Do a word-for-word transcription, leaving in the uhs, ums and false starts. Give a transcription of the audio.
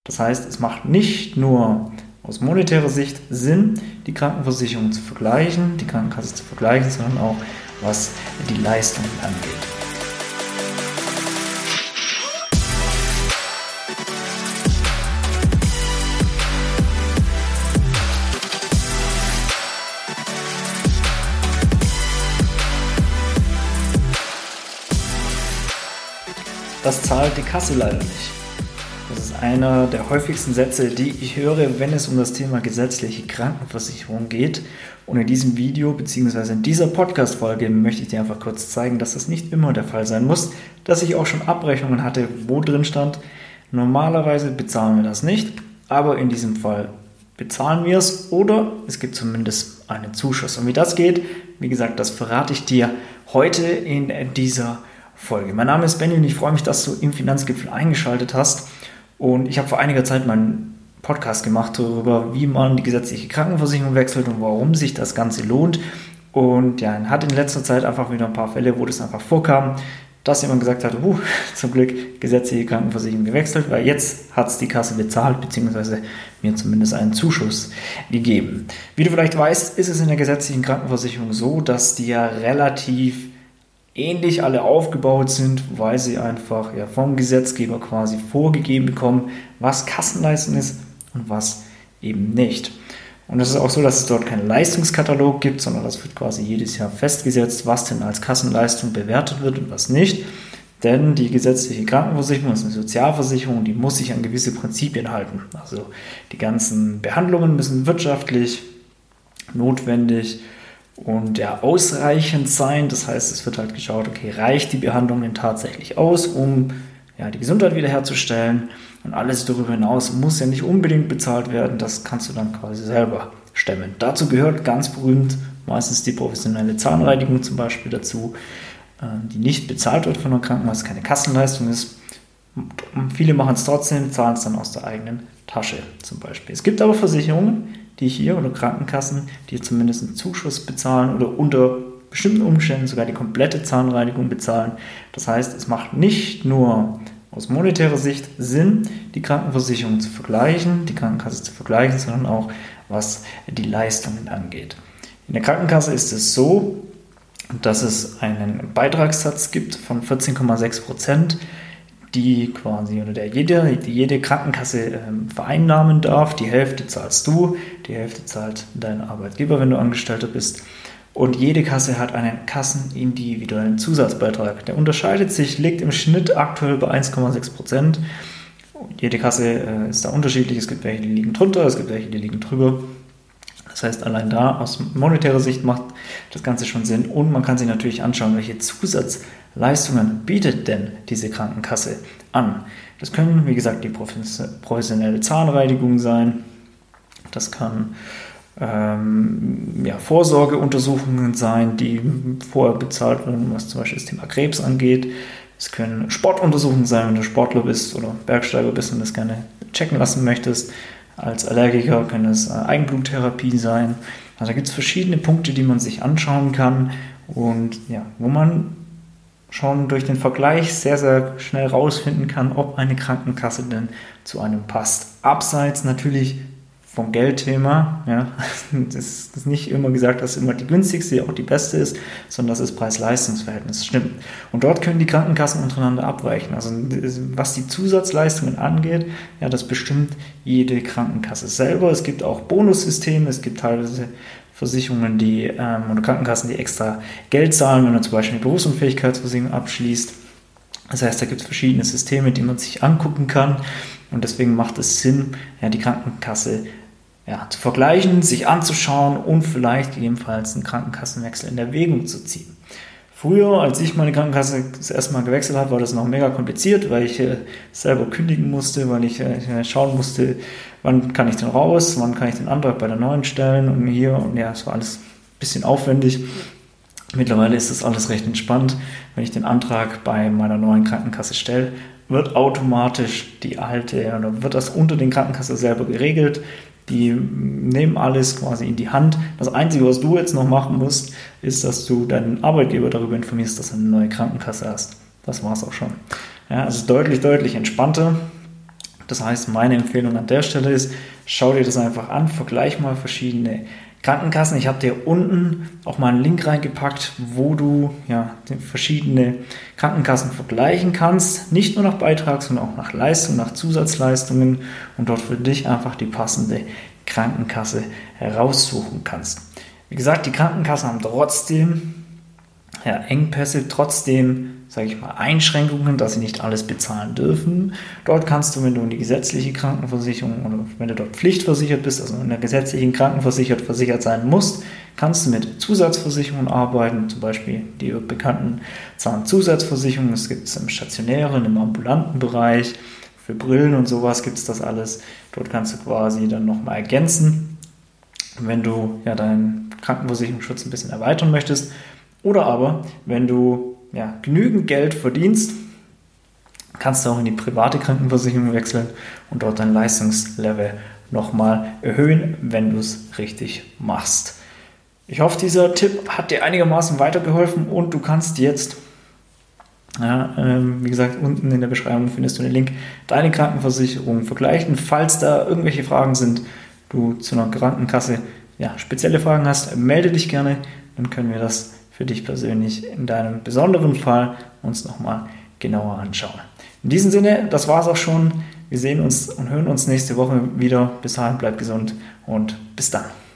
Das heißt, es macht nicht nur aus monetärer Sicht Sinn, die Krankenversicherung zu vergleichen, die Krankenkasse zu vergleichen, sondern auch was die Leistungen angeht. Das zahlt die Kasse leider nicht. Das ist einer der häufigsten Sätze, die ich höre, wenn es um das Thema gesetzliche Krankenversicherung geht. Und in diesem Video bzw. in dieser Podcast-Folge möchte ich dir einfach kurz zeigen, dass das nicht immer der Fall sein muss, dass ich auch schon Abrechnungen hatte, wo drin stand, normalerweise bezahlen wir das nicht, aber in diesem Fall bezahlen wir es oder es gibt zumindest einen Zuschuss. Und wie das geht, wie gesagt, das verrate ich dir heute in dieser Folge. Mein Name ist Benny und ich freue mich, dass du im Finanzgipfel eingeschaltet hast. Und ich habe vor einiger Zeit meinen Podcast gemacht darüber, wie man die gesetzliche Krankenversicherung wechselt und warum sich das Ganze lohnt. Und ja, hat in letzter Zeit einfach wieder ein paar Fälle, wo das einfach vorkam, dass jemand gesagt hat, uh, zum Glück gesetzliche Krankenversicherung gewechselt, weil jetzt hat es die Kasse bezahlt, beziehungsweise mir zumindest einen Zuschuss gegeben. Wie du vielleicht weißt, ist es in der gesetzlichen Krankenversicherung so, dass die ja relativ ähnlich alle aufgebaut sind, weil sie einfach ja, vom Gesetzgeber quasi vorgegeben bekommen, was Kassenleistung ist und was eben nicht. Und es ist auch so, dass es dort keinen Leistungskatalog gibt, sondern das wird quasi jedes Jahr festgesetzt, was denn als Kassenleistung bewertet wird und was nicht. Denn die gesetzliche Krankenversicherung ist eine Sozialversicherung, die muss sich an gewisse Prinzipien halten. Also die ganzen Behandlungen müssen wirtschaftlich, notwendig und ja, ausreichend sein. Das heißt, es wird halt geschaut, okay, reicht die Behandlung denn tatsächlich aus, um ja, die Gesundheit wiederherzustellen? Und alles darüber hinaus muss ja nicht unbedingt bezahlt werden. Das kannst du dann quasi selber stemmen. Dazu gehört ganz berühmt meistens die professionelle Zahnreinigung zum Beispiel dazu, die nicht bezahlt wird von der Krankenkasse, keine Kassenleistung ist. Und viele machen es trotzdem, zahlen es dann aus der eigenen Tasche zum Beispiel. Es gibt aber Versicherungen, die hier oder Krankenkassen, die zumindest einen Zuschuss bezahlen oder unter bestimmten Umständen sogar die komplette Zahnreinigung bezahlen. Das heißt, es macht nicht nur aus monetärer Sicht Sinn, die Krankenversicherung zu vergleichen, die Krankenkasse zu vergleichen, sondern auch was die Leistungen angeht. In der Krankenkasse ist es so, dass es einen Beitragssatz gibt von vierzehn Komma sechs Prozent, die quasi oder der jede, die jede Krankenkasse ähm, vereinnahmen darf. Die Hälfte zahlst du, die Hälfte zahlt dein Arbeitgeber, wenn du Angestellter bist. Und jede Kasse hat einen kassenindividuellen Zusatzbeitrag. Der unterscheidet sich, liegt im Schnitt aktuell bei eins Komma sechs Prozent. Jede Kasse äh, ist da unterschiedlich. Es gibt welche, die liegen drunter, es gibt welche, die liegen drüber. Das heißt, allein da aus monetärer Sicht macht das Ganze schon Sinn. Und man kann sich natürlich anschauen, welche Zusatzleistungen bietet denn diese Krankenkasse an. Das können, wie gesagt, die professionelle Zahnreinigung sein. Das kann ähm, ja, Vorsorgeuntersuchungen sein, die vorher bezahlt werden, was zum Beispiel das Thema Krebs angeht. Es können Sportuntersuchungen sein, wenn du Sportler bist oder Bergsteiger bist und das gerne checken lassen möchtest. Als Allergiker kann es Eigenbluttherapie sein. Also da gibt es verschiedene Punkte, die man sich anschauen kann und ja, wo man schon durch den Vergleich sehr, sehr schnell rausfinden kann, ob eine Krankenkasse denn zu einem passt. Abseits natürlich vom Geldthema. Ja, das ist nicht immer gesagt, dass immer die günstigste auch die beste ist, sondern dass das Preis-Leistungs-Verhältnis stimmt. Und dort können die Krankenkassen untereinander abweichen. Also was die Zusatzleistungen angeht, ja, das bestimmt jede Krankenkasse selber. Es gibt auch Bonussysteme, es gibt teilweise Versicherungen, die ähm, oder Krankenkassen, die extra Geld zahlen, wenn man zum Beispiel eine Berufsunfähigkeitsversicherung abschließt. Das heißt, da gibt es verschiedene Systeme, die man sich angucken kann. Und deswegen macht es Sinn, ja, die Krankenkasse ja, zu vergleichen, sich anzuschauen und vielleicht gegebenenfalls einen Krankenkassenwechsel in Erwägung zu ziehen. Früher, als ich meine Krankenkasse das erste Mal gewechselt habe, war das noch mega kompliziert, weil ich äh, selber kündigen musste, weil ich äh, schauen musste, wann kann ich denn raus, wann kann ich den Antrag bei der neuen stellen und hier und ja, es war alles ein bisschen aufwendig. Mittlerweile ist das alles recht entspannt. Wenn ich den Antrag bei meiner neuen Krankenkasse stelle, wird automatisch die alte, oder wird das unter den Krankenkassen selber geregelt. Die nehmen alles quasi in die Hand. Das Einzige, was du jetzt noch machen musst, ist, dass du deinen Arbeitgeber darüber informierst, dass du eine neue Krankenkasse hast. Das war es auch schon. Ja, also deutlich, deutlich entspannter. Das heißt, meine Empfehlung an der Stelle ist, schau dir das einfach an, vergleich mal verschiedene Krankenkassen. Ich habe dir unten auch mal einen Link reingepackt, wo du ja, verschiedene Krankenkassen vergleichen kannst. Nicht nur nach Beitrag, sondern auch nach Leistung, nach Zusatzleistungen und dort für dich einfach die passende Krankenkasse heraussuchen kannst. Wie gesagt, die Krankenkassen haben trotzdem ja, Engpässe, trotzdem, sage ich mal, Einschränkungen, dass sie nicht alles bezahlen dürfen. Dort kannst du, wenn du in die gesetzliche Krankenversicherung oder wenn du dort pflichtversichert bist, also in der gesetzlichen Krankenversicherung versichert sein musst, kannst du mit Zusatzversicherungen arbeiten, zum Beispiel die bekannten Zahnzusatzversicherungen. Es gibt es im stationären, im ambulanten Bereich, für Brillen und sowas gibt es das alles. Dort kannst du quasi dann nochmal ergänzen, wenn du ja deinen Krankenversicherungsschutz ein bisschen erweitern möchtest. Oder aber, wenn du ja, genügend Geld verdienst, kannst du auch in die private Krankenversicherung wechseln und dort dein Leistungslevel nochmal erhöhen, wenn du es richtig machst. Ich hoffe, dieser Tipp hat dir einigermaßen weitergeholfen und du kannst jetzt, ja, ähm, wie gesagt, unten in der Beschreibung findest du den Link, deine Krankenversicherung vergleichen. Falls da irgendwelche Fragen sind, du zu einer Krankenkasse ja, spezielle Fragen hast, melde dich gerne, dann können wir das für dich persönlich in deinem besonderen Fall uns nochmal genauer anschauen. In diesem Sinne, das war es auch schon. Wir sehen uns und hören uns nächste Woche wieder. Bis dahin, bleib gesund und bis dann.